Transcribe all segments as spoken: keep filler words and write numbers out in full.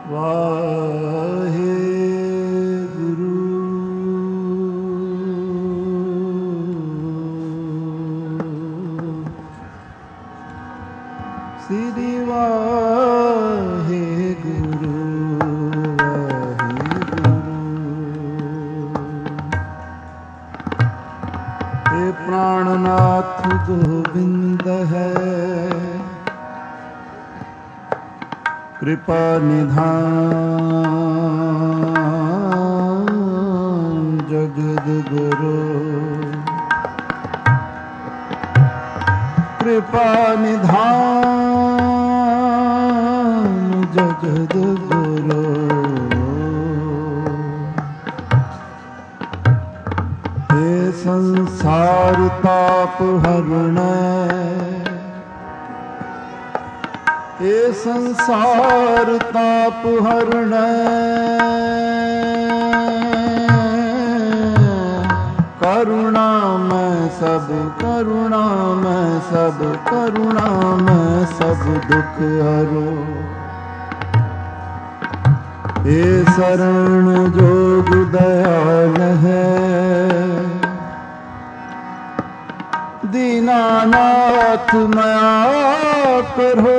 वाहे गुरु श्री वाहे गुरु वाहे गुरु। हे प्राणनाथ गोविंद है कृपा निधान जगद गुरु। कृपा निधान जगद गुरु। हे संसार ताप हरण हे संसार ताप हरण करुणा मैं सब करुणा मैं सब करुणा मैं सब दुख हरो। हे शरण जोग दयाल है दीनानाथ मया करो।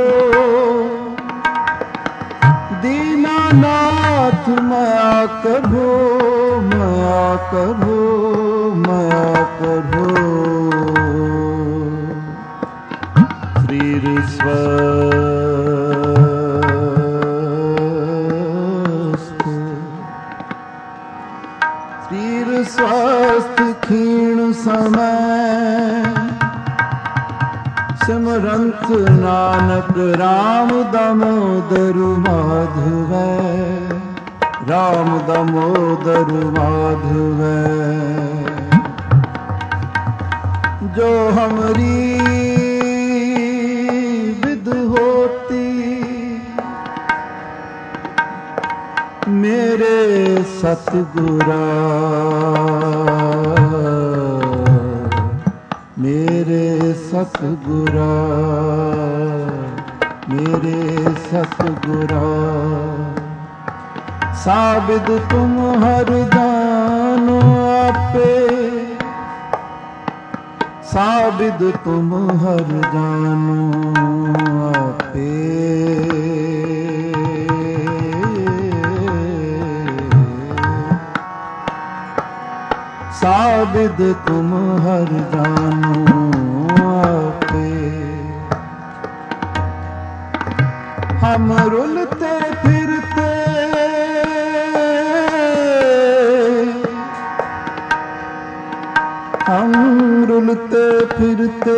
दीनानाथ मया करो मया करो मया करो। श्रीर स्वस्थ श्रीर स्वस्थ क्षीण समय सिमरंत नानक राम दामोदर माधव राम दामोदर माधव। जो हमारी विद होती मेरे सतगुरा मेरे सतगुरा मेरे सतगुरा। साबिद तुम हर जानो आपे साबिद तुम हर जानो आपे। साबिद तुम हर जानो आपे। हम रुलते फिरते हम रुलते फिरते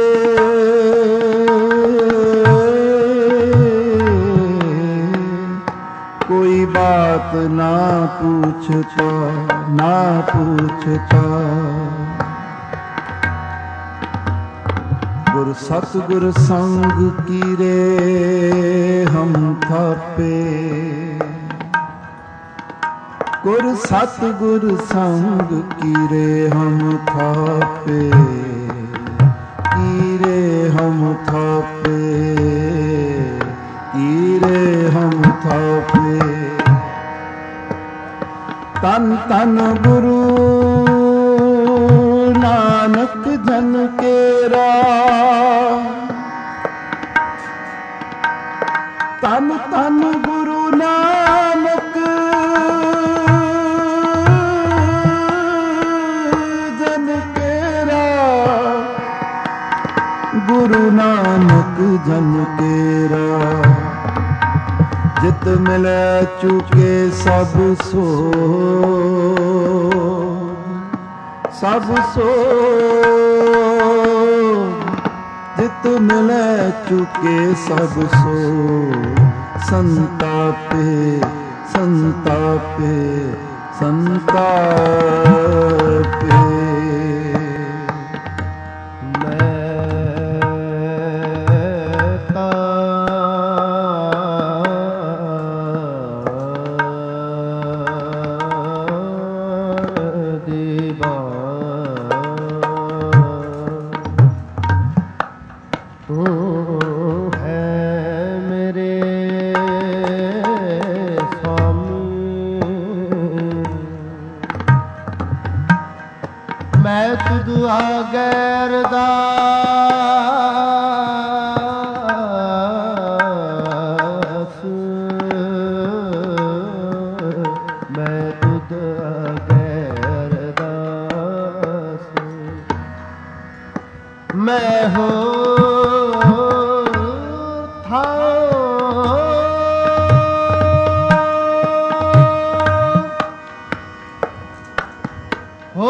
कोई बात ना पूछता ना पूछता। गुर सतगुर संग की रे हम थापे। गुर सतगुर संग की रे हम थापे की रे हम थापे की रे हम थापे। तन तन गुरु नानक जन केरा तन तन गुरु नानक जन केरा। गुरु नानक जन केरा जित मिले चुके सब सो सब सो। जित मिले चुके सब सो। संतापे संतापे संतापे। तू है मेरे ਗੈਰ ਦਾਸ ਮੈਂ ਤੁਧ ਗੈਰ ਦਾਸ ਮੈਂ ਹੋ ਥਾ ਹੋ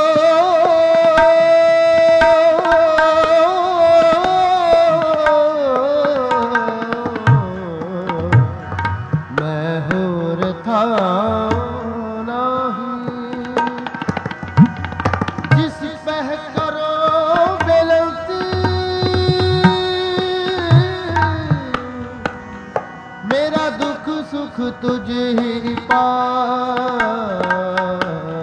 ਮੈਂ ਹੋਰ ਥਾ ਨਹੀਂ ਜਿਸ ਪਹਿ ਕਰੋ ਬੇਨਤੀ ਮੇਰਾ ਦੁੱਖ ਸੁਖ ਤੁਝ ਹੀ ਪਾਸ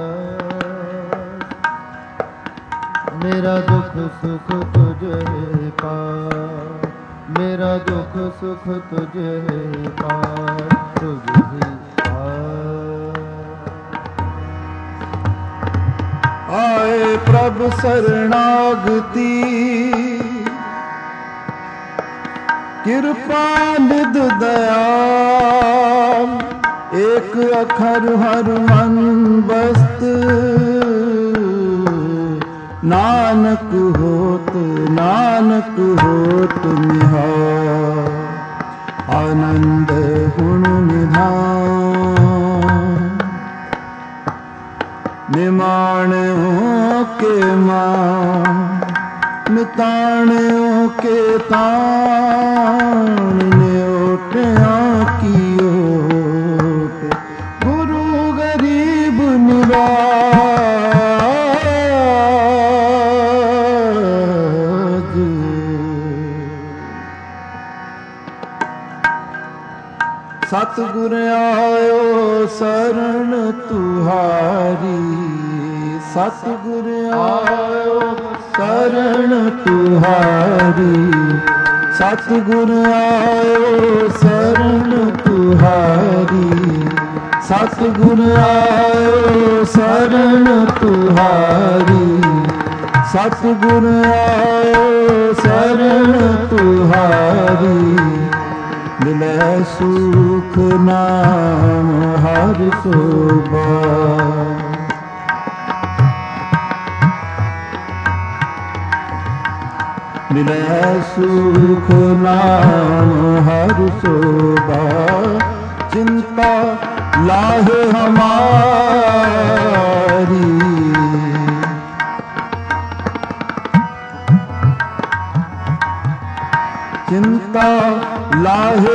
ਮੇਰਾ ਦੁੱਖ ਸੁਖ ਤੁਝੇ ਪਾਸ ਮੇਰਾ ਦੁੱਖ ਸੁਖ ਤੁਝੇ ਪਾਸ ਤੁਝ ਹੀ ਆਏ ਪ੍ਰਭ ਸਰਣਾਗਤੀ ਕਿਰਪਾ ਨਿਧ ਦਇਆਲ ਏਕ ਅਖਰ ਹਰ ਮਨ ਬਸਤ ਨਾਨਕ ਹੋਤ ਨਾਨਕ ਹੋਤ ਨਿਹਾਲ ਆਨੰਦ ਗੁਣ ਨਿਧਾਨ ਨਿਮਾਣਿਓ ਕੇ ਮਾਨ ਨਿਤਾਣਿਓ ਕੇ ਤਾਣ ਨਿਓਟਿਆਂ ਕੀ ਓਟ ਗੁਰੂ ਗਰੀਬ ਨਿਵਾਜ ਸਤਿਗੁਰ ਆਇਓ ਸਰਣ ਤੁਹਾਰੀ ਸਤਿਗੁਰ ਆਇਓ ਸਰਣ ਤੁਹਾਰੀ ਸਤਿਗੁਰ ਆਇਓ ਸਰਣ ਤੁਹਾਰੀ ਸਤਿਗੁਰ ਆਇਓ ਸਰਣ ਤੁਹਾਰੀ ਸਤਿਗੁਰ ਆਇਓ ਸਰਣ ਤੁਹਾਰੀ ਮਿਲੈ ਸੁਖ ਨਾਮ ਹਰਿ ਸੋਭਾ ਮਿਲੈ ਸੁਖ ਨਾਮ ਹਰਿ ਸੋਭਾ ਚਿੰਤਾ ਲਾਹੇ ਹਮਾਰੀ चिंता लाहे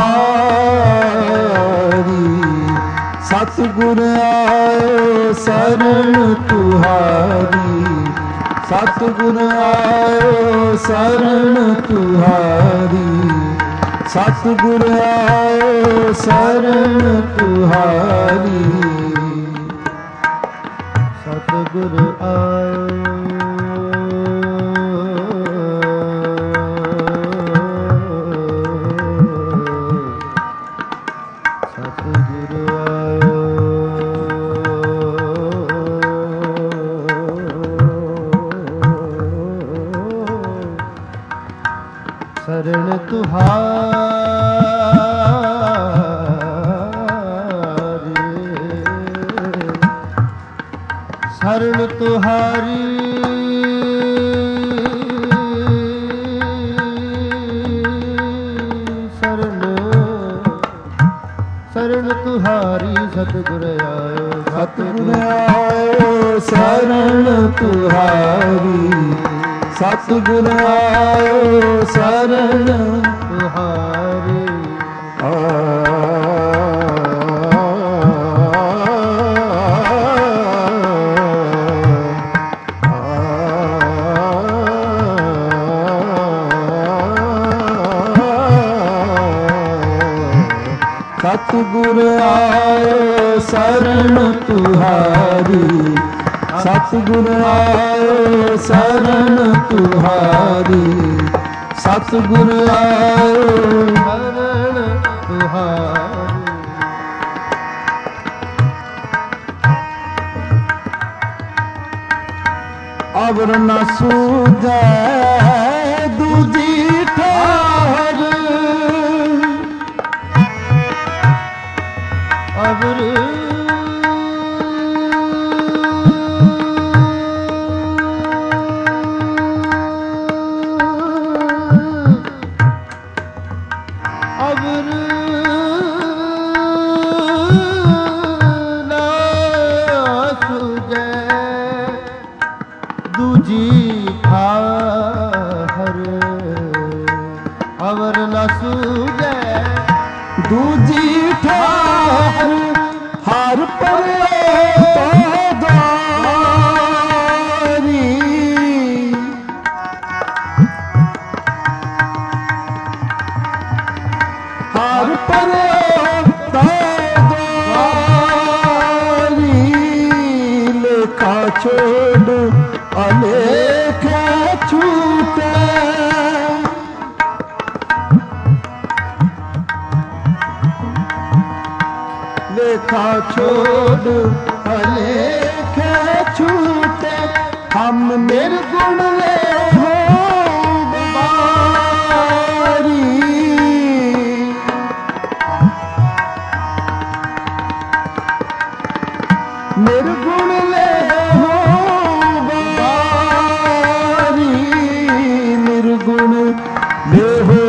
हमारी सतगुर आए शरण तुहारी सतगुर आए शरण तुहारी सतगुर आए शरण तुहारी सतगुर आए शरण तुहारी शरण तुहारी शरण शरण तुहारी सतगुर आयो सतगुर आयो शरण तुहारी सतगुर आयो शरण तुहारी आ सतगुर आयो शरण तुहारी सतगुर आयो शरण तुहारी सतगुर आयो शरण तुहारी ਅਵਰ ਨ ਸੂਝੈ ਦੂਜੀ ਠਾਹਰ ਅਵਰ ਦੂਜੀ ਠਾਹਰ ਹਰ ਪਰੇ ਤੋ ਦਾਰੀ ਹਰ ਪਰੇ ਤੋ ਦਾਰੀ ਲੇਖਾ ਛੋੜ ਅਲੇਖਾ ਛੂਟੇ लेखा छोड़ अलेखे छूटे हम निर्गुण ले हो बारी निर्गुण ले हो बारी निर्गुण ले हो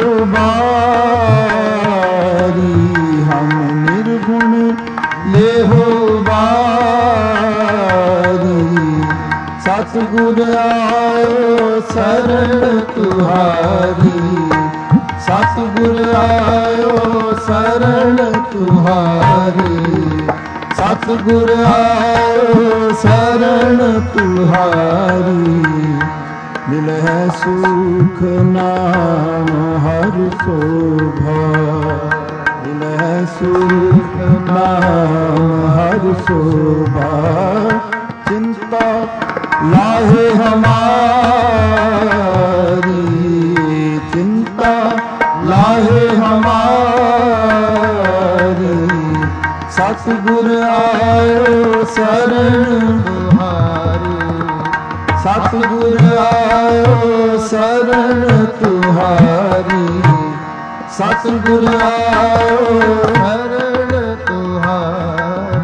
बारी हम निर्गुण ले हो बारी सतगुर आयो शरण तुहारी सतगुर आयो शरण तुहारी सतगुर आयो शरण तुहारी मिलह सुख नाम हर शोभा मिलह सुख नाम हर शोभा चिंता लाहे हमारी चिंता लाहे हमारी सतगुर आयो शरण तुहारी सतगुर आयो शरण तुहारी सतगुर आयो शरण तुहारी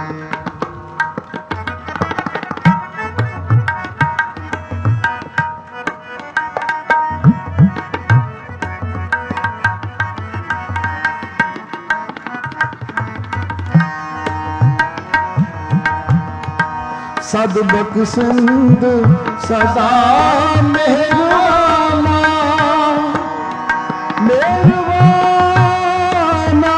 सद बख्शिंद सदा मेहरबाना मेहरबाना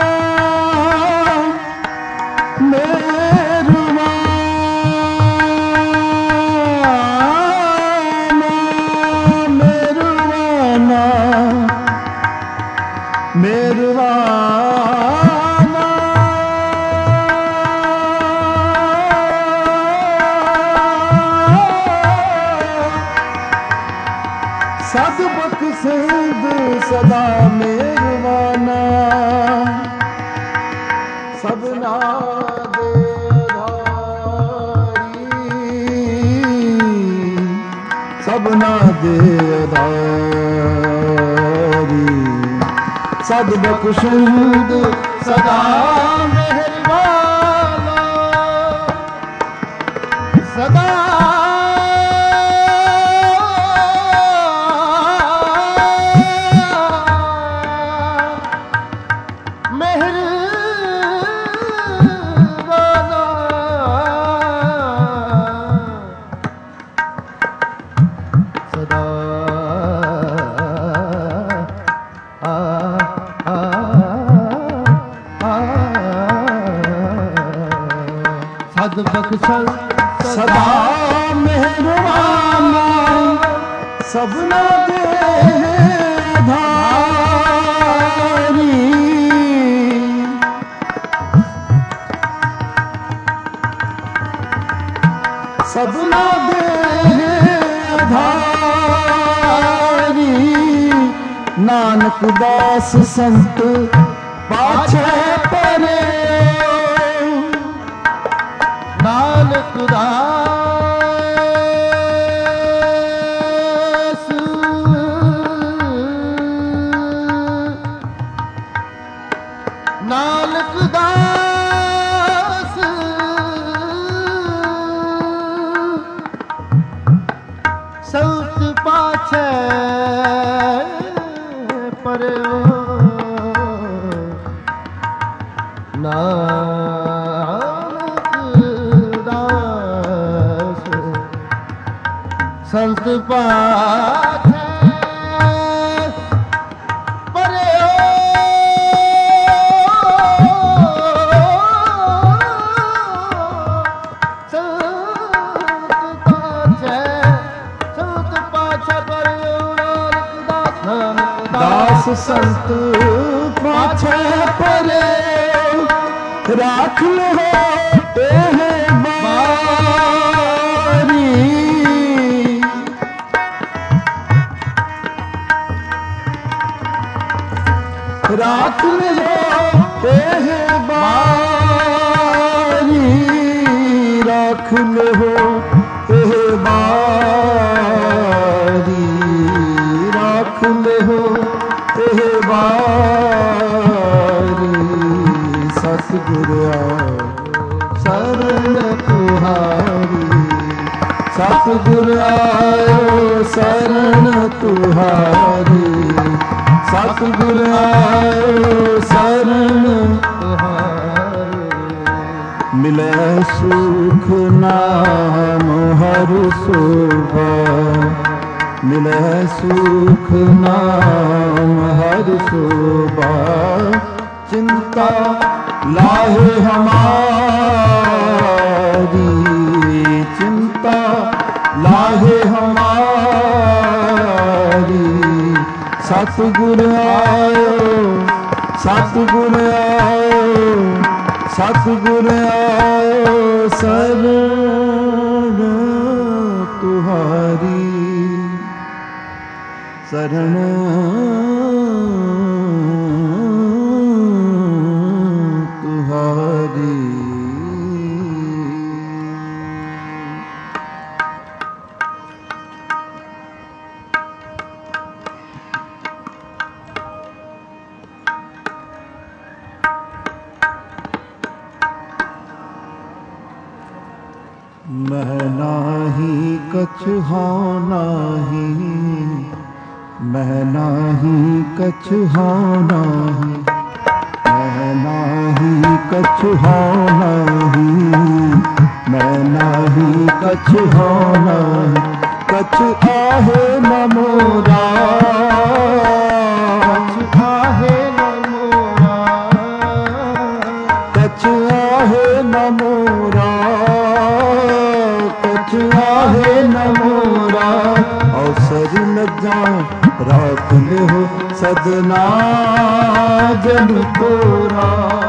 मेहरबाना मेहरबाना मेहरबाना सद बख्शिंद सदा मेहरबाना सबना दे आधारी सबना दे आधारी सद बख्शिंद सदा मेहरबाना सदा सद बख्शल सदा मेहरबाना सबना दे आधारी सबना दे आधारी नानक दास संत पाछे परे नानक दास ਨਾਨਕ ਦਾਸ ਸੰਤ ਪਾਛੈ ਪਰਿਓ ਨਾਨਕ ਦਾਸ ਸੰਤ ਪਾਛੈ ਸੰਤ ਪਾਛੈ ਪਰੇ ਰਾਖ ਲੋ ਇਹ ਬਾਰੀ ਰਾਖ ਲੋ ਇਹ ਬਾਰੀ ਰਾਖ ਲੋ ਇਹ ਬਾਰੀ ਰਾਖ ਲੋ ਇਹ ਬਾਰੀ ਸਤਿਗੁਰ ਆਇਓ ਸਰਨ ਤੁਹਾਰੀ ਸਤਿਗੁਰ ਆਇਓ ਸਰਨ ਤੁਹਾਰੀ ਸਤਿਗੁਰ ਆਇਓ ਸਰਨ ਤੁਹਾਰੀ ਮਿਲੈ ਸੁਖ ਨਾਮ ਹਰ ਸੋਭਾ ਮਿਲੈ ਸੁਖ ਨਾਮ ਹਰ ਸੋਭਾ ਚਿੰਤਾ ਲਾਹੇ ਹਮਾਰੀ ਚਿੰਤਾ ਲਾਹੇ ਹਮਾਰੀ ਸਤਿਗੁਰ ਆਇਓ ਸਤਿਗੁਰ ਆਇਓ ਸਤਿਗੁਰ ਆਇਓ ਸਰਨ ਤੁਹਾਰੀ ਸਰਨ ਤੁਹਾਰੀ ਮੈਂ ਨਾਹੀ ਕਛੁ ਹਉ ਨਾਹੀ ਮੈਂ ਨਾਹੀ ਕਛੁ ਹਉ ਨਾਹੀ ਮੈਂ ਨਾਹੀ ਕਛੁ ਹਉ ਨਾਹੀ ਮੈਂ ਨਾਹੀ ਕਛੁ ਹਉ ਨਾਹੀ ਕਛੁ ਆਹੇ ਨ ਮੋਰਾ ਕਛੁ ਆਹੇ ਨ ਮੋਰਾ ਕਛੁ ਆਹੇ ਨ ਮੋਰਾ ਕਛੁ ਆਹੇ ਨ ਮੋਰਾ ਅਵਸਰ ਲੱਜਾ ਰਾਖ ਲਿਓ ਸਦਨਾ ਜਨ ਤੋਰਾ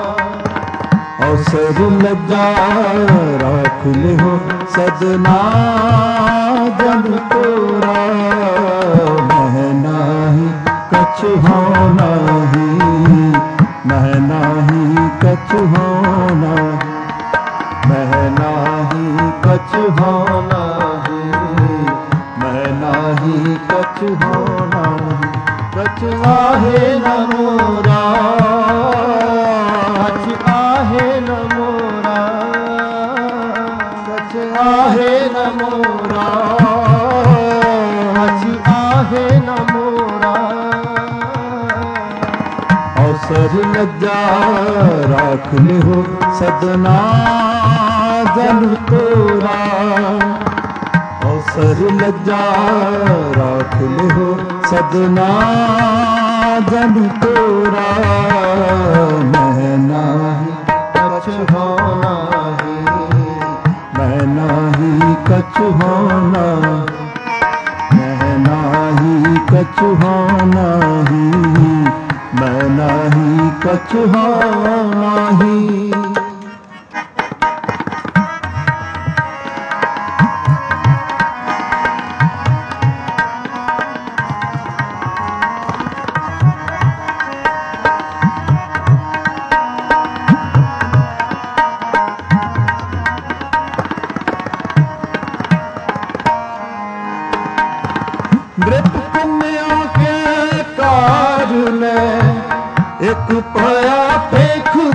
ਅਵਸਰ ਲੱਜਾ ਰਾਖ ਲਿਓ ਸਦਨਾ ਜਨ ਤੋਰਾ ਮਹਿ ਨਾਹੀ ਕਛੁ ਹਉ ਨਾਹੀ ਮਹਿ ਨਾਹੀ ਕਛੁ ਹਉ ਨਾਹੀ ਮਹਿ ਨਾਹੀ ਕਛੁ ਹਉ ਨਾਹੀ ਮਹਿ ਨਾਹੀ ਕਛੁ ਹਉ ਨਾਹੀ ਕਛੁ ਆਹੇ ਨ ਮੋਰਾ ਕਛੁ ਆਹੇ ਨ ਮੋਰਾ ਕਛੁ ਆਹੇ ਨ ਮੋਰਾ ਕਛੁ ਆਹੇ ਨ ਮੋਰਾ ਅਵਸਰ ਲੱਜਾ ਰਾਖ ਲਿਓ ਸਦਨਾ ਜਨ ਤੋਰਾ ਅਵਸਰ ਲੱਜਾ ਰਾਖ ਲਿਓ ਸਦਨਾ ਜਨ ਤੋਰਾ ਮਹਿ ਨਾਹੀ ਕਛੁ ਹਉ ਨਾਹੀ ਮਹਿ ਨਾਹੀ ਕਛੁ ਹਉ ਨਾਹੀ ਮਹਿ ਨਾਹੀ ਕਛੁ ਹਉ ਨਾਹੀ ਮਹਿ ਨਾਹੀ ਕਛੁ ਹਉ ਨਾਹੀ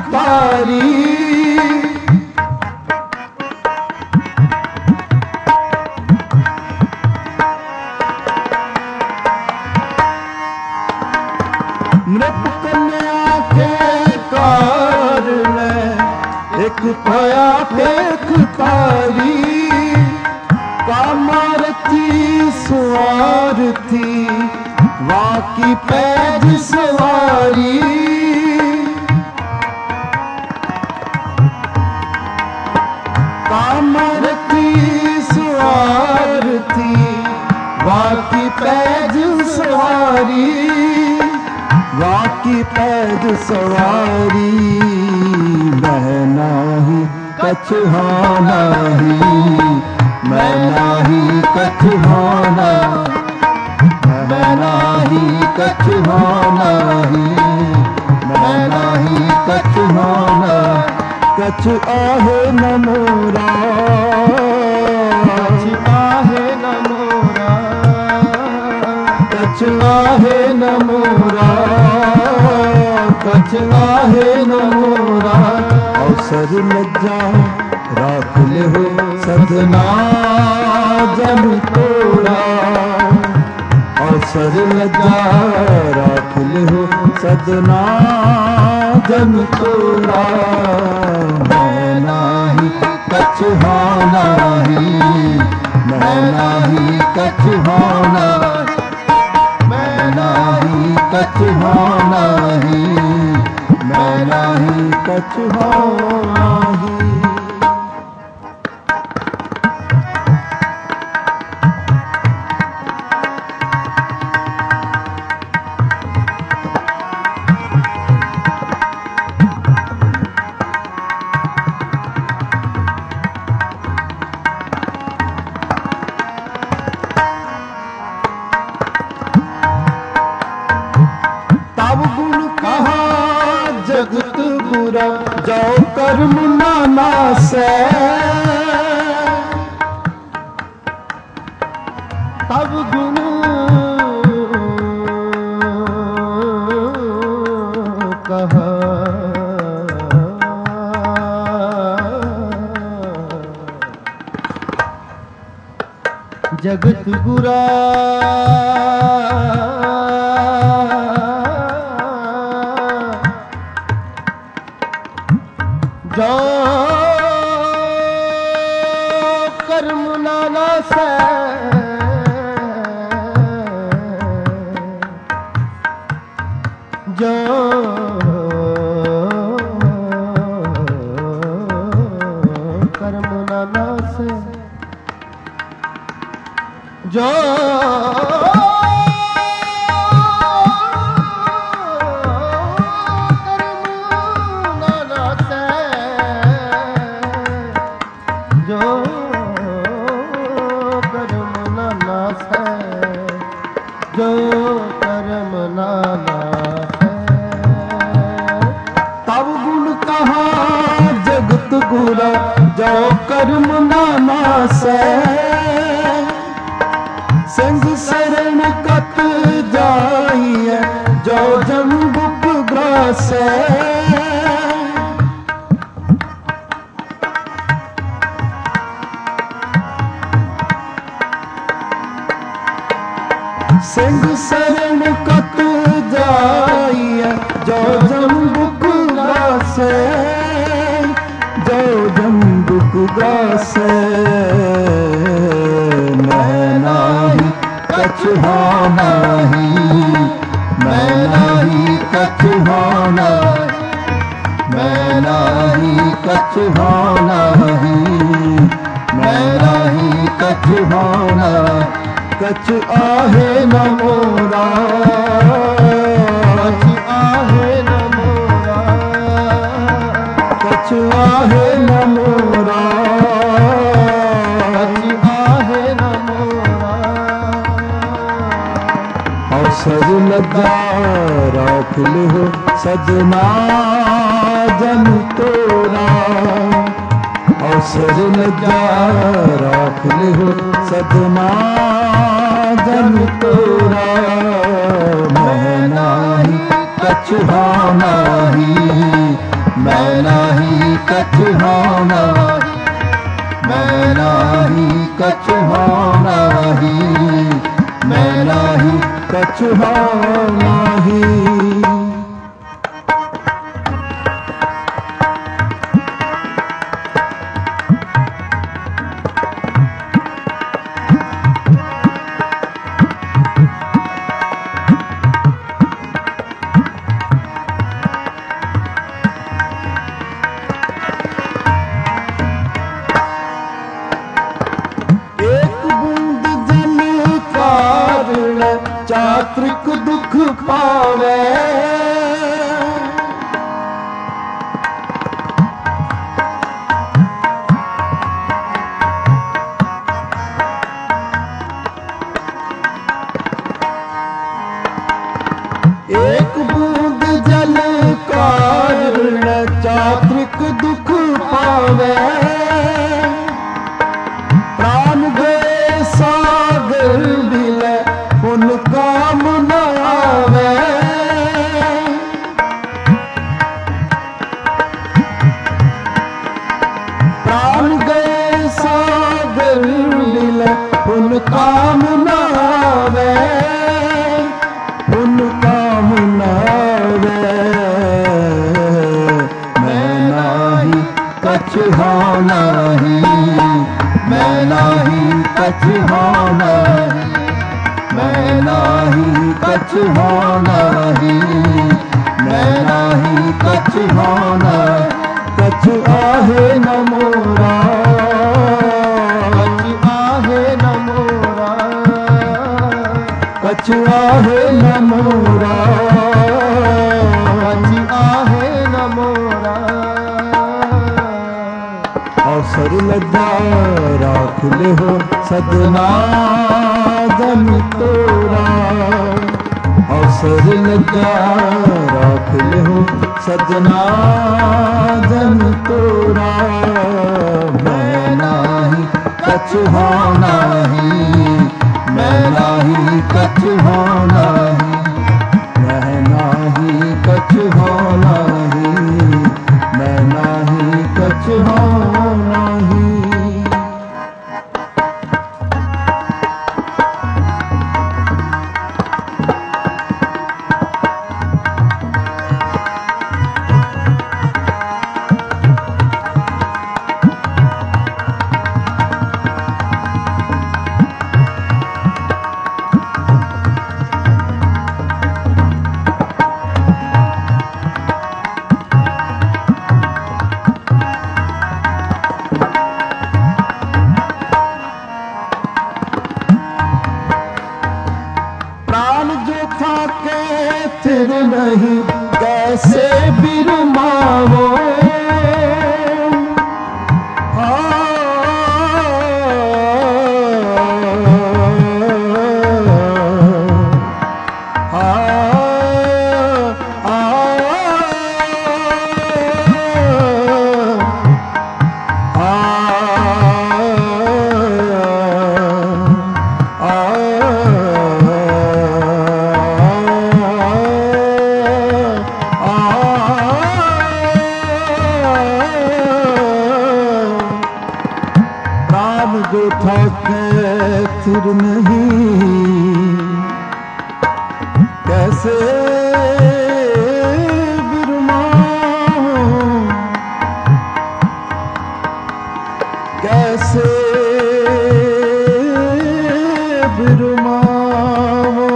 पारी नृप कन्या के कारण एक पाया पेख तारी कामारती सवार थी वाकी पैज सवारी कामारती सवार थी वाकी पैज सवारी वाकी पैद सवारी मैं नाही कछ नाही मैं नाही कछ नाही मैं नाही कछ नाही मैं नाही कछ नाही कछ आहे न मोरा कछ आहे न मोरा कछ आहे न मोरा कछ आहे न मोरा अवसर लज्जा राख ले हो सदना जन तोड़ा अवसर लज्जा राख ले हो सदना जन तोड़ा मैं नाही कछ नाही मैं नाही कछ नाही मैं नाही कछ नाही मैं नाही कछ नाही जगत बुरा जो कर्म नाना से तब गुण कहा जगत बुरा जो कर्म नाना से जो कर्म नाना से जो जो कर्म नाना है तब गुण कहा जगत गुरा जो कर्म नाना से संग शरण कत जाइए जो जम्बुक ग्रास सिंह शरण कत जाइए जो जम्बुक ग्रास जो जम्बुक ग्रास मैं नाही कछ नाही मैं नाही कछ नाही मैं नाही कछ नाही मैं नाही कछ नाही कछ आहे न मोरा कछ आहे न मोरा कछ आहे न मोरा कछ आहे न मोरा अवसर लगा राख ले हो सजना जन तोरा अवसर लगा राख ले हो सजना जन तोरा मैं नाही कछ नाही मैं कछु हो नाही, मैं नाही कछु हो नाही, मैं नाही कछु हो नाही। चात्रिक दुख पावे, एक बूंद जल कारण चात्रिक दुख पावे, प्राण गए सागर बिले उनका मनावे, प्राण गए सागर बिले उनका मनावे, उनका मनावे, मैं नाही कछु हो नाही, मैं नाही कछु हो नाही, मैं नाही कछु हो नाही, मैं नाही कछु हो नाही, कछु आहे न मोरा, कछु आहे न मोरा, कछु आहे न मोरा, कछु आहे न मोरा। अवसर लगा राख ले हो सदना दम तोरा, अवसर लगा राख ले हो सजना दम तोरा, मैं नाही कछु हो नाही, मैं नाही कछु हो नाही, मैं नाही कछु हो नाही, मैं नाही कछु हो नाही। फिर नहीं कैसे बिरमावो, जो थके फिर नहीं कैसे बिरमाऊं, कैसे बिरमाऊं,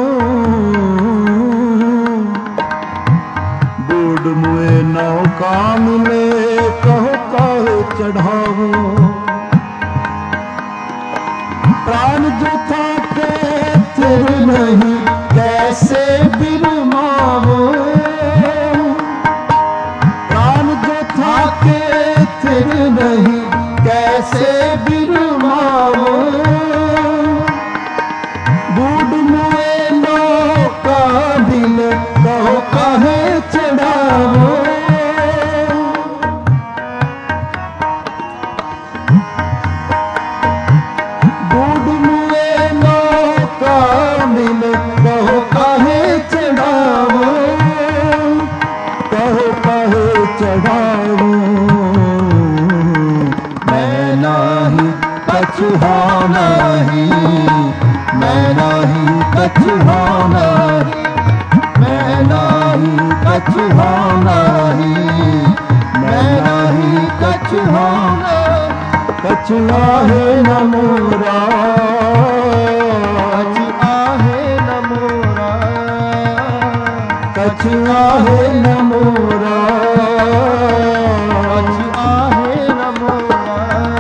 बूढ़ मुए नौका मिले कहो काहे चढ़ाऊं, प्राण जो था के फिर नहीं कैसे बिरमावो, प्राण जो था के फिर नहीं कैसे बिरमावो, बूढ़ मुए नौका दिल कहो काहे चढ़ावो, कहो काहे चढ़ावो, हो नहीं, मैं नहीं कछु हो नहीं, मैं नहीं कछु हो नहीं, मैं नहीं कछु हो नहीं। कछु आहे न मोरा, कछु आहे न मोरा, कछु आहे न मोरा, कछु आहे न मोरा।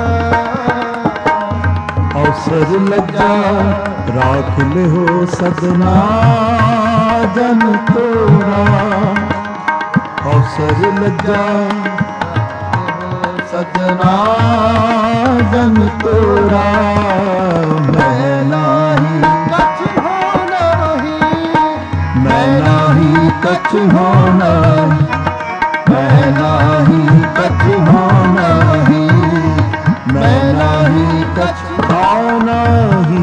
अवसर लज्जा राख ले हो सदना जन तोरा, अवसर लज्जा सजना जन तोरा। मैं नाही कछु हो नहीं, मैं नाही कछु हो नहीं, मैं नाही कछु हो नहीं, मैं नाही कछु हो नहीं।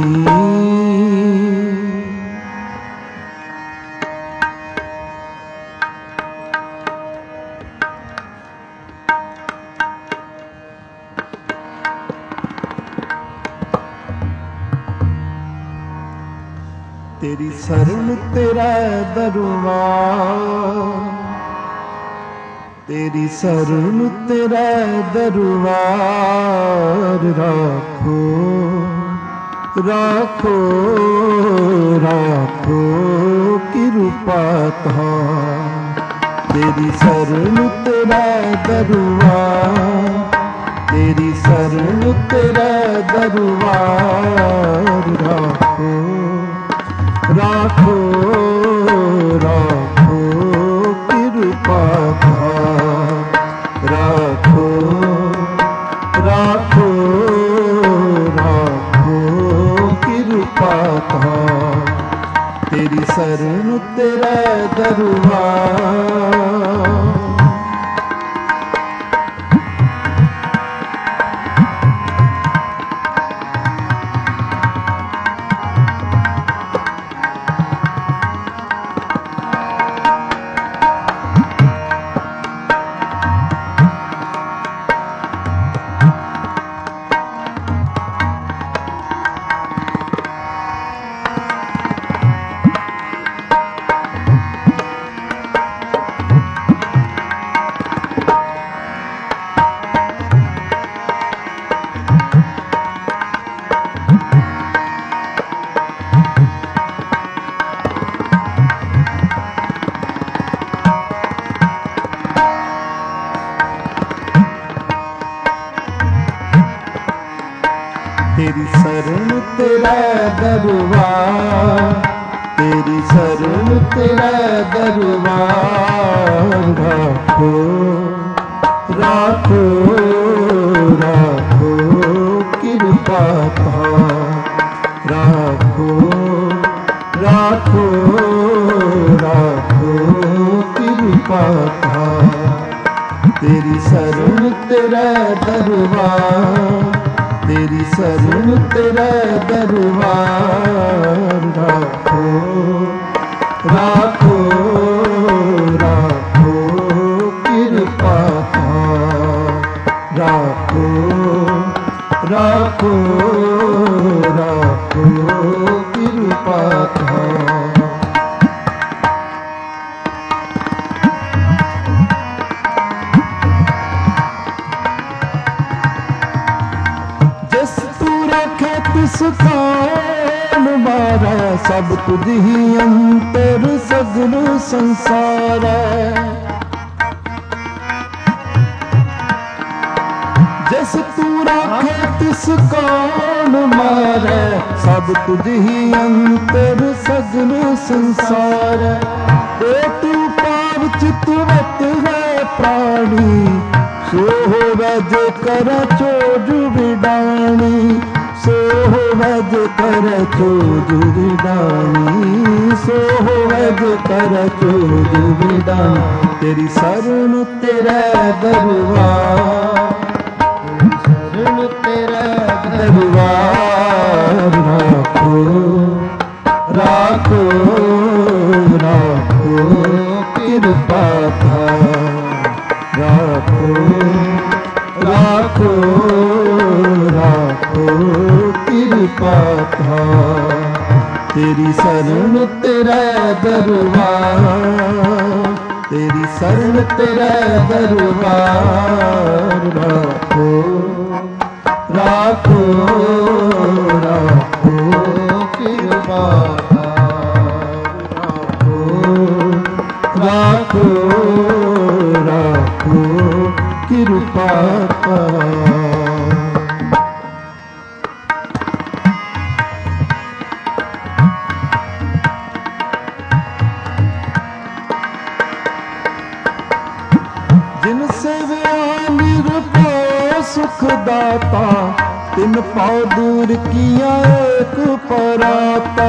तेरी शरण तेरा दरबार, तेरी शरण तेरा दरबार। राखो राखो राखो कृपा धार, तेरी शरण तेरा दरबार, तेरी शरण तेरा दरबार। राखो राखो राखो कृपा धार, राखो राखो राखो कृपा धार। तेरी शरण तेरा दरबार। तेरी शरण तेरा दरबार, तेरी शरण तेरा दरबार। राखो राखो राखो कृपा धार, राखो राखो राखो कृपा धार। तेरी शरण तेरा दरबार, तेरी शरण तेरा दरबार। राखो राखो राखो कृपा धार, राखो राखो राखो कृपा धार। तिस कौन मारा, सब तुझ ही अंतर सगल संसार। जिस तू राखे तिस कौन मारे, सब तुझ ही अंतर सगल संसार। ओ तू पार चितवत है प्राणी, सो होवे जे कर चोज विडाणी, सो होवे जे कर चोज विडाणी, सो होवे जे कर चोज विडाणी। तेरी शरण तेरा दरबार, तेरी शरण तेरा दरबार। राखो राखो राखो कृपा धार, राखो राखो राखो धार। तेरी शरण तेरा दरबार, तेरी शरण तेरा दरबार। राखो राखो राखो कृपा राखो राखो राखो कृपा। जिनसे निरपो सुखदाता, तिन पाँव दूर किया एक पराता।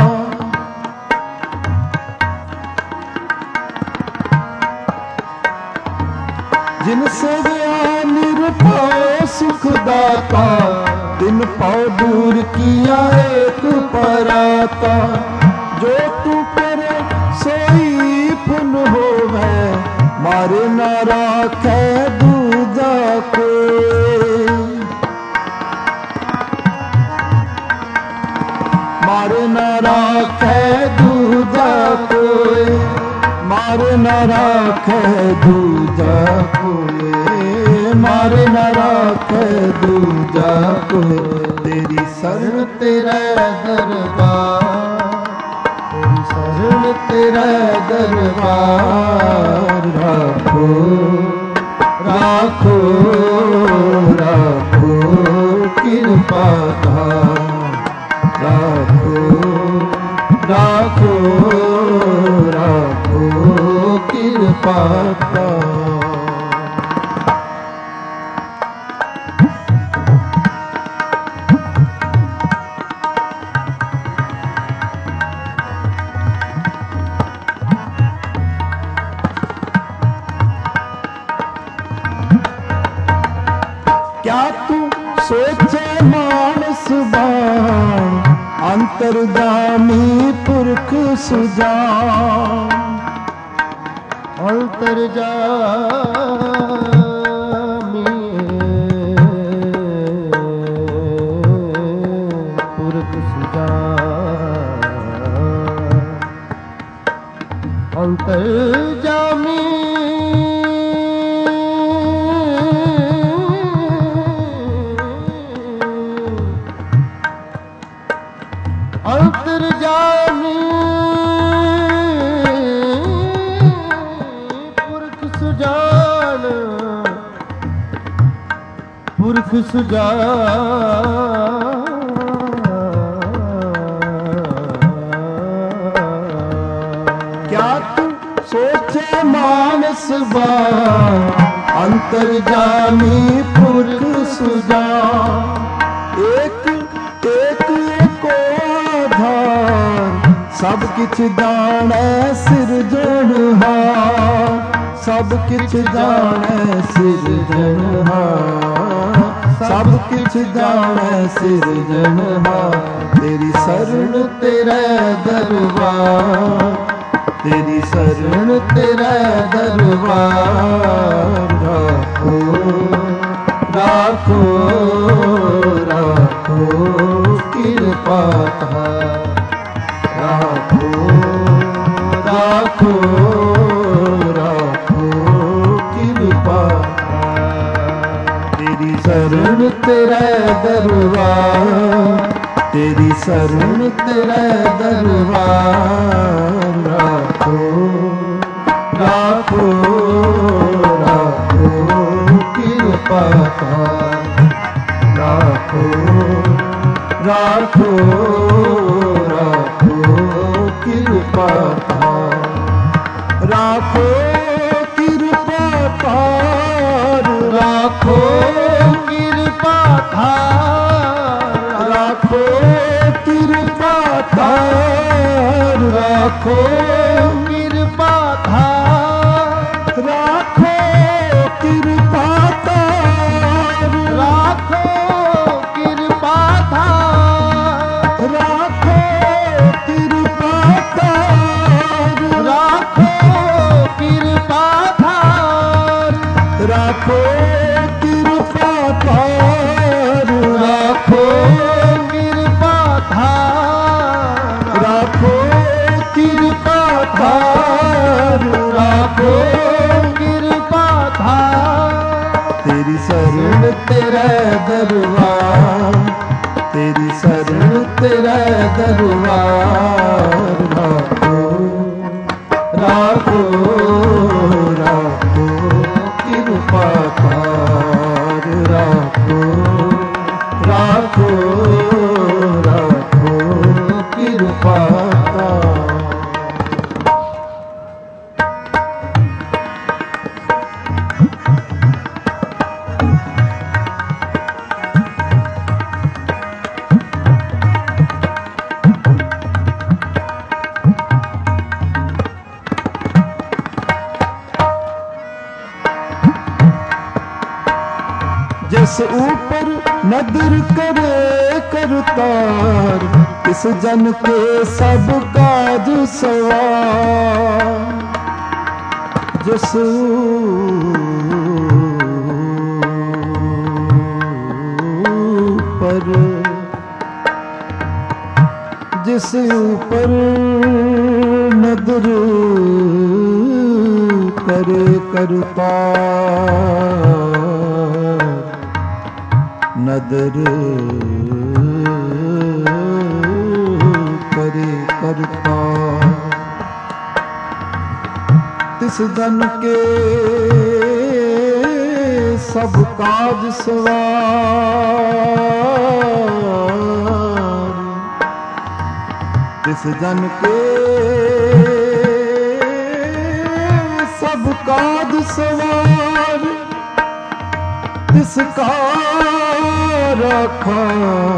जिनसे निरपो सुखदाता, तिन पाँव दूर किया एक पराता। जो तू करे सोई पुन होवे, मारे न राखे दूजा कोई। मारे न राखे दूजा कोई, मारे न राखे दूजा कोई, मारे न राखे दूजा कोई। तेरी शरण तेरा दरबार, तेरी शरण तेरा दरबार। राखो राखो राखो कृपा धार। राखो राखो राखो कृपा धार। क्या तू सोचे मानस बाण, अंतर्जामी पुरख सुजान। अंतर्जामी पुरख सुजान, अंतर्जामी अंतर्जामी पुरख सुजान, पुरख सुजान। क्या तू सोचे मानस बाण, अंतर्जामी पुरख सुजान। एक एक एको आधार, सब किछ जाने सिरजनहार। सब किछ जाने सिरजनहार, सब किछ जाने सिरजनहार। तेरी शरण तेरा दरबार, तेरी शरण तेरा दरबार। राखो राखो राखो कृपा धार। राखो राखो राखो कृपा धार। तेरी शरण तेरा दरबार, तेरी शरण तेरा दरबार। राखो राखो राखो कृपा धार। राखो राखो राखो कृपा धार। राखो कृपा धार। राखो कृपा धार। राखो कृपा धार। राखो कृपा धार। राखो कृपा धार। राखो कृपा धार। राखो कृपा धार। राखो कृपा धार। राखो कृपा धार। राखो कृपा धार। तेरी शरण तेरा दरबार, तेरी शरण तेरा दरबार। राखो राखो राखो कृपा कर, राखो राखो राखो कृपा कर। जिस ऊपर नदर करे करतार, इस जन के सब काज सवार। जिस ऊपर जिस ऊपर नदर करे करतार, नदर करे करता, तिस जन के सब काज सवार। तिस जन के सब काज सवार, तिसका राखा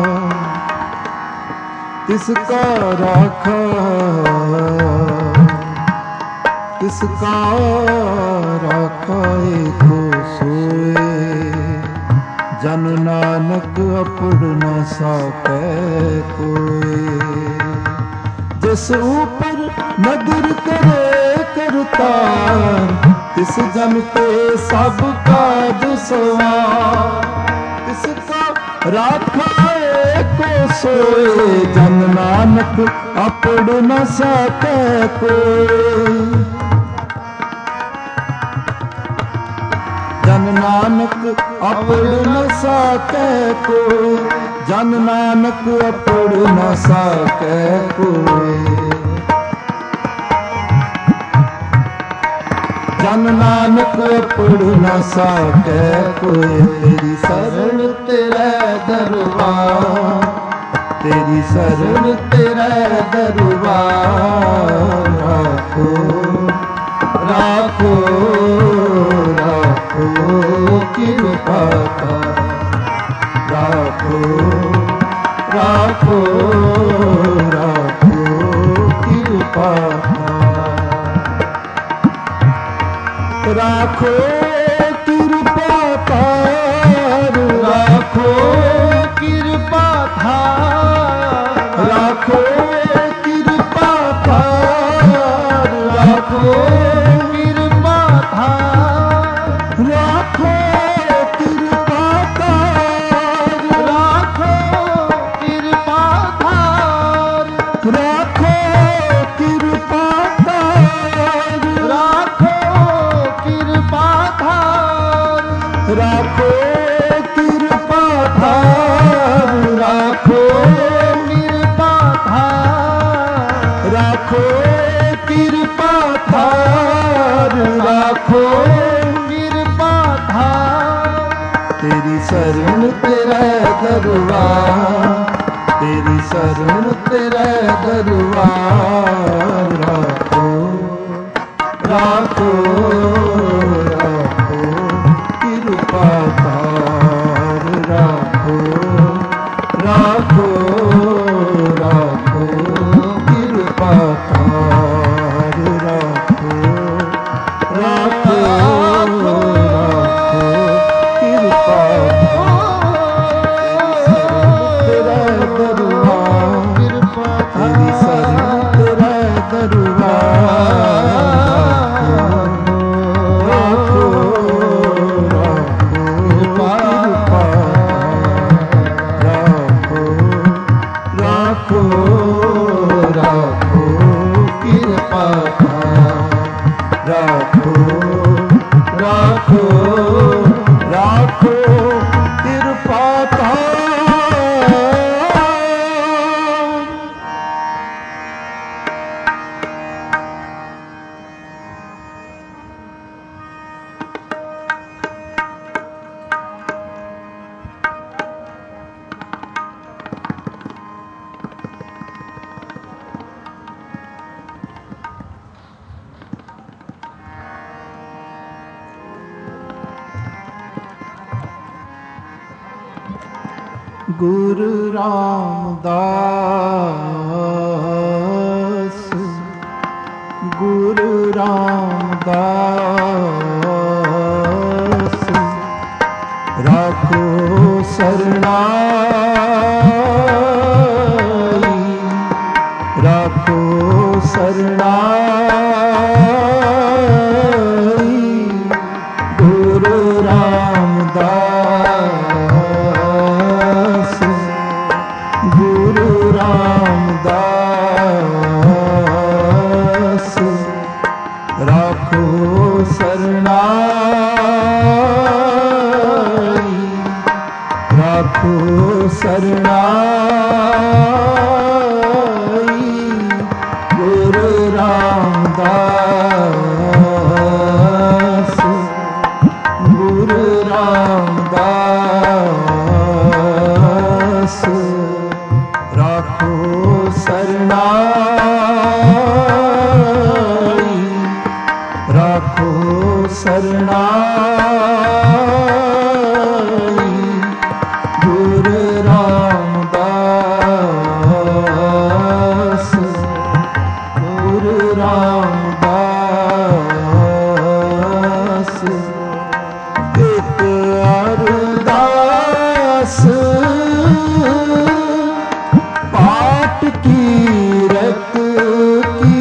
तिसका राखा तिसका राखा एको सोए। जन नानक अपड़ न साकै कोई। जिस ऊपर नदर करे करतार, तिस जन के सब काज सवार। तिसका राखा एको सोए। जन नानक अपड़ न साकै कोई। जन नानक अपड़ न साकै कोई। जन नानक अपड़ न साकै कोई। जन नानक अपड़ न साकै कोई। तेरी शरण तेरा दरबार, तेरी शरण तेरा दरबार। राखो राखो राखो कृपा कर, राखो राखो राखो कृपा कर। राखो कृपा कर, राखो कृपा धार। राखो कृपा कर, राखो कृपा धार। राखो कृपा कर, राखो कृपा धार। राखो कृपा कर, राखो कृपा धार। राखो कृपा धार, राखो कृपा धार। राखो कृपा धार, राखो कृपा धार। तेरी शरण तेरा दरबार, तेरी शरण तेरा दरबार। राखो राखो राखो कृपा कर, राखो राखो राखो कृपा कर। राखो राखो राखो कृपा तेरा दरबार। तेरी शरण तेरा दरबार। गुरु रामदास गुरु रामदास राखो सरनाई राखो सरनाई गुरु रामदास गुरु रामदास राखो सरनाई राखो सरनाई गुरु रामदास गुरु रामदास राखो सरनाई राखो सरनाई गुरु रामदास गुरु रामदास एक अरदास पाठ कीरत की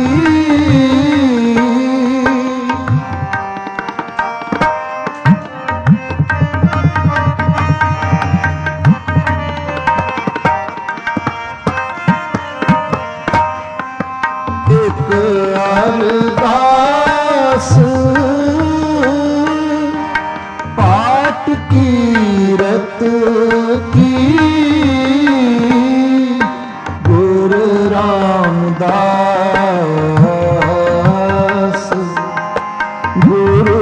एक अरदास पाठ कीरत की गुरु रामदास गुरु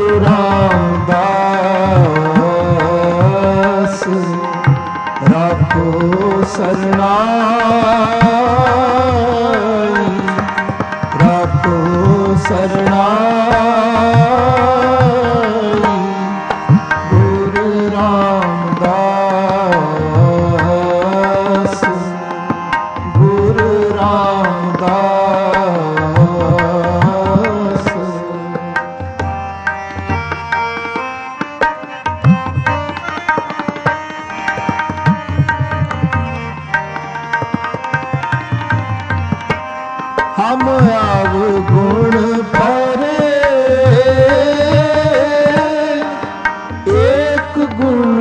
रामदास राखो सरनाई राखो सरनाई गुरु रामदास गुरु रामदास हम अवगुण परे एक गुण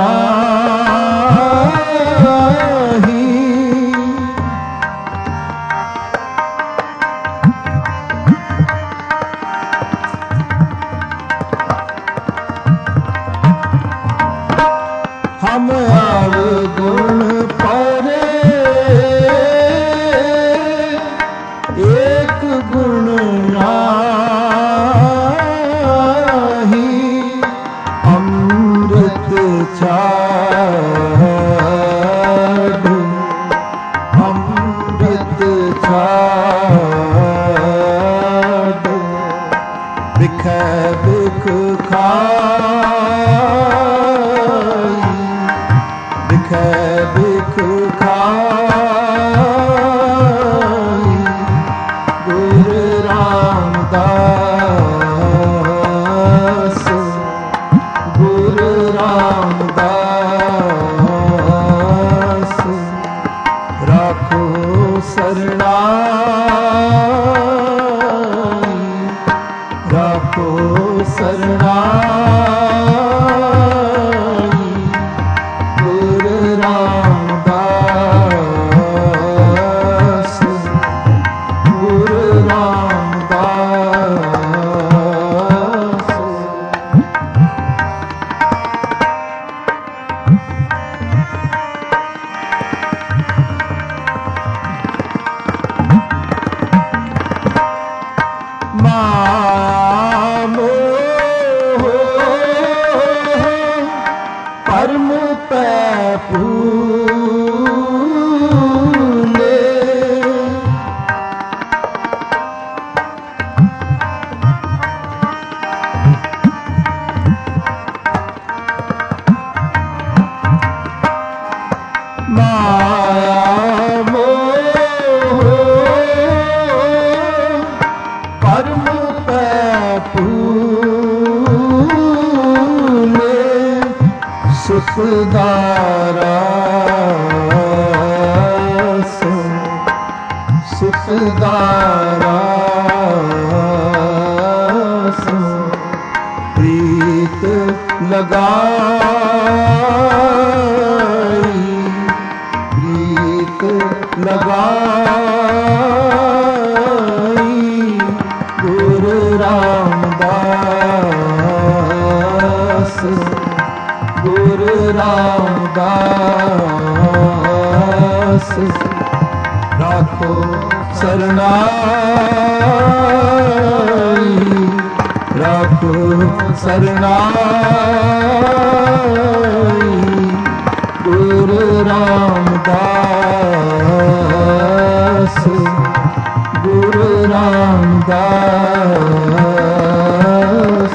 नाही हम अवगुण परे एक गुण नाही अमृत छाड़ अमृत छाड़ बिख बिख खाई बिख बिख खाई गुरु रामदास गुरु रामदास राखो सरनाई राखो सरनाई गुरु रामदास गुरु रामदास मामो परम पै फूले ਸੁਖਦਾਰਾ ਸੋ ਸੁਖਦਾਰਾ ਸੋ ਪ੍ਰੀਤ ਲਗਾਈ ਪ੍ਰੀਤ ਲਗਾਈ ਗੁਰੂ ਰਾਮਦਾਸ ਗੁਰੂ ਰਾਮਦਾਸ ਰਾਖੋ ਸਰਨਾਈ ਰਾਖੋ ਸਰਨਾਈ ਗੁਰੂ ਰਾਮਦਾਸ ਗੁਰੂ ਰਾਮਦਾਸ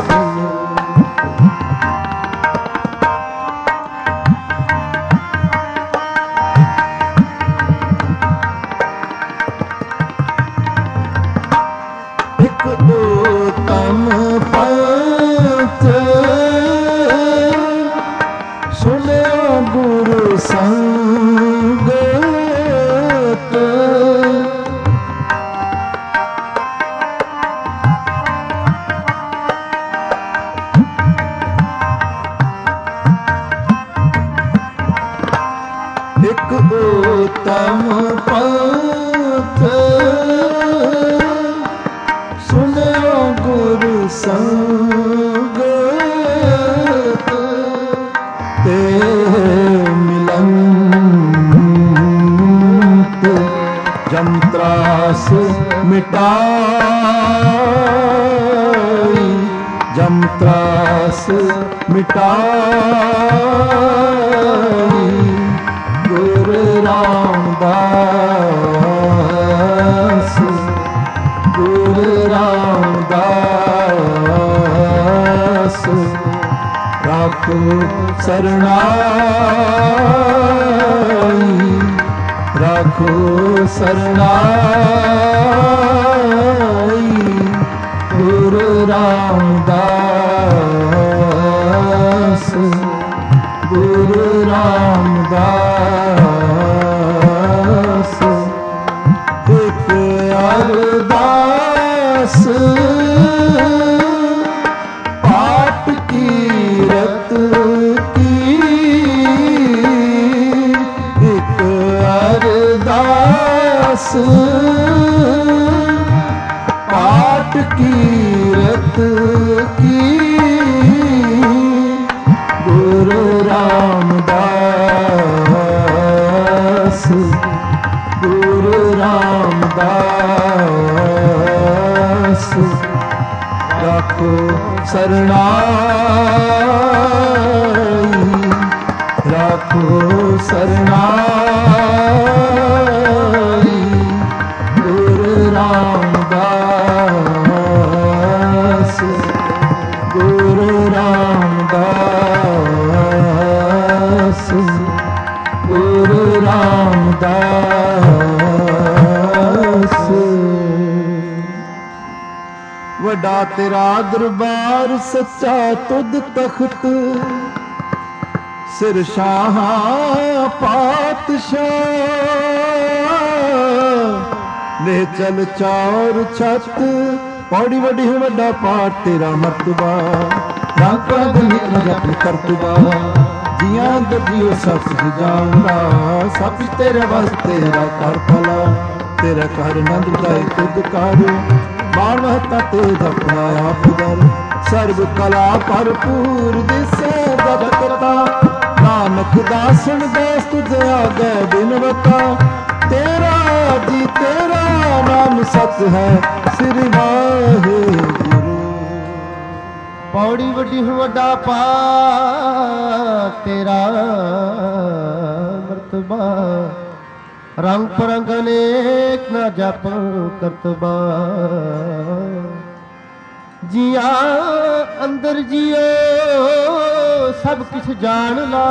ਇੱਕ ਉਤਮ ਪੰਥ ਸੁਣਿਓ ਗੁਰੂ ਸੰਗਤ ਇੱਕ ਉਤਮ ਪੰਥ ਸੁਣਿਓ ਗੁਰੂ ਸੰਗਤ ਤੇ ਮਿਲੰਤ ਜਮਤਰਾਸ ਮਿਟਾਈ ਜਮਤਰਾਸ ਮਿਟਾਈ ਗੁਰੂ ਰਾਮਦਾਸ ਗੁਰੂ ਰਾਮਦਾਸ ਰਾਖੋ ਸਰਨਾਈ ਰਾਖੋ ਸਰਨਾਈ ਗੁਰੂ ਰਾਮਦਾਸ ਗੁਰੂ ਰਾਮਦਾਸ ਇੱਕ ਅਰਦਾਸ ਪਾਠ ਕੀਰਤ ਕੀ ਇੱਕ ਅਰਦਾਸ ਪਾਠ ਕੀਰਤ ਕੀ ਗੁਰੂ ਰਾਮਦਾਸ ਗੁਰੂ ਰਾਮਦਾਸ ਰਾਖੋ ਸਰਨਾਈ ਰਾਖੋ ਸਰਨਾਈ ਗੁਰੂ ਰਾਮਦਾਸ ਗੁਰੂ ਰਾਮਦਾਸ ਗੁਰੂ ਰਾਮਦਾਸ ਵੱਡਾ ਤੇਰਾ ਦਰਬਾਰ ਸੱਚਾ ਤੁਧ ਤਖਤ ਸਿਰ ਸ਼ਾਹਾਂ ਪਾਤਸ਼ਾਹ ਲੈ ਚਲ ਚੌਰ ਛੱਤ ਪੌੜੀ ਵੱਡੀ ਹੋ ਵੱਡਾ ਪਾਠ ਤੇਰਾ ਮਰਤਬਾ ਰਾਂਕਾ ਗਲੀ ਜਪ ਕਰਤਬਾ ਜੀਆਂ ਦਜੀਓ ਸਭ ਜਾਉਂਦਾ ਸਭ ਤੇਰੇ ਵਾਸਤੇ ਤੇਰਾ ਕਰ ਭਲਾ ਤੇਰਾ ਕਰ ਨੰਦ ਦਾਇ ਤੁਧ ਕਰ ਮਾਨ ਮਹਤਾ ਤੇ ਆਪਣਾ ਆਪ ਦਰ ਸਰਬ ਕਲਾ ਭਰਪੂਰ ਦਿਸੈ ਜਗਤਾ ਨਾਨਕ ਦਾਸਨ ਦਾਸ ਤੁਝ ਆਗੇ ਬਿਨਵਤਾ ਤੇਰਾ ਜੀ ਤੇਰਾ ਨਾਮ ਸਤ ਹੈ ਸ੍ਰੀ ਵਾਹਿਗੁਰੂ ਪੌੜੀ ਵੱਡੀ ਵੱਡਾ ਪਾ ਤੇਰਾ ਮਰਤਬਾ ਰੰਗ ਪਰੰਗ ਅਨੇਕ ਨਾ ਜਪ ਕਰਤਬਾ ਜੀਆ ਅੰਦਰ ਜੀਓ ਸਭ ਕੁਛ ਜਾਣ ਲਾ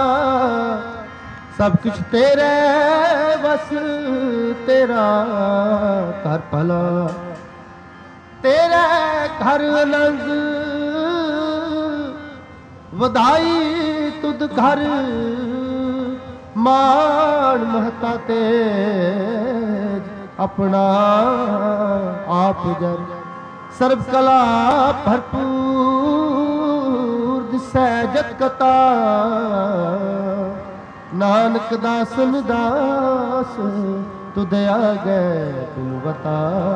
ਸਭ ਕੁਛ ਤੇਰੇ ਬਸ ਤੇਰਾ ਘਰ ਭਲਾ ਤੇਰੇ ਘਰ ਆਨੰਦ ਵਧਾਈ ਤੁਧ ਘਰ ਮਾਣ ਮਹਤਾ ਤੇ ਆਪਣਾ ਆਪ ਜਰ ਸਰਬ ਕਲਾ ਭਰਪੂਰ ਦਿਸੈ ਜਤ ਕਤਾ ਨਾਨਕ ਦਾਸਨ ਦਾਸ ਤੁਧ ਆਗੈ ਤੂੰ ਬਤਾ।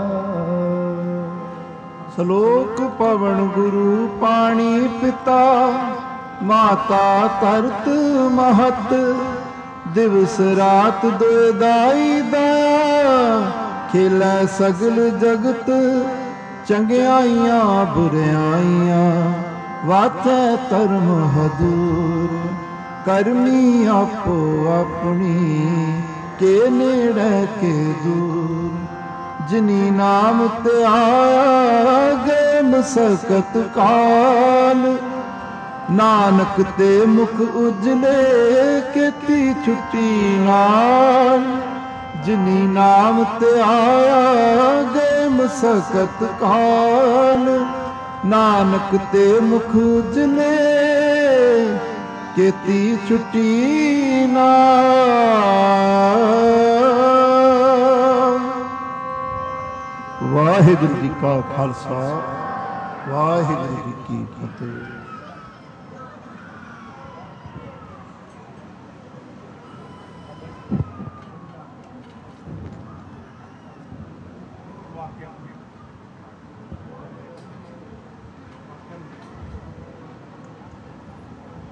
ਸ਼ਲੋਕ ਪਵਨ ਗੁਰੂ ਪਾਣੀ ਪਿਤਾ ਮਾਤਾ ਧਰਤ ਮਹਤ ਦਿਵਸ ਰਾਤ ਦੁਇ ਦਾਈ ਦਇਆ ਖੇਲੈ ਸਗਲ ਜਗਤ ਚੰਗਿਆਈਆਂ ਬੁਰਿਆਈਆਂ ਵਾਚੈ ਧਰਮ ਹਦੂਰ ਕਰਮੀ ਆਪੋ ਆਪਣੀ ਕੇ ਨੇੜੇ ਕੇ ਦੂਰ ਜਿਨੀ ਨਾਮ ਤੇ ਆਇਆ ਗਏ ਮਸਕਤ ਕਾਲ ਨਾਨਕ ਤੇ ਮੁਖ ਉਜਲੇ ਕੀਤੀ ਛੁੱਟੀ ਨਾਲ ਜਿਨੀ ਨਾਮ ਤੇ ਆਇਆ ਗਏ ਮਸਕਤ ਕਾਲ ਨਾਨਕ ਤੇ ਮੁਖ ਉਜਲੇ ਕੀਤੀ ਛੁੱਟੀ ਨਾਲ। ਵਾਹਿਗੁਰੂ ਜੀ ਕਾ ਖਾਲਸਾ ਵਾਹਿਗੁਰੂ ਜੀ ਕੀ ਫਤਿਹ।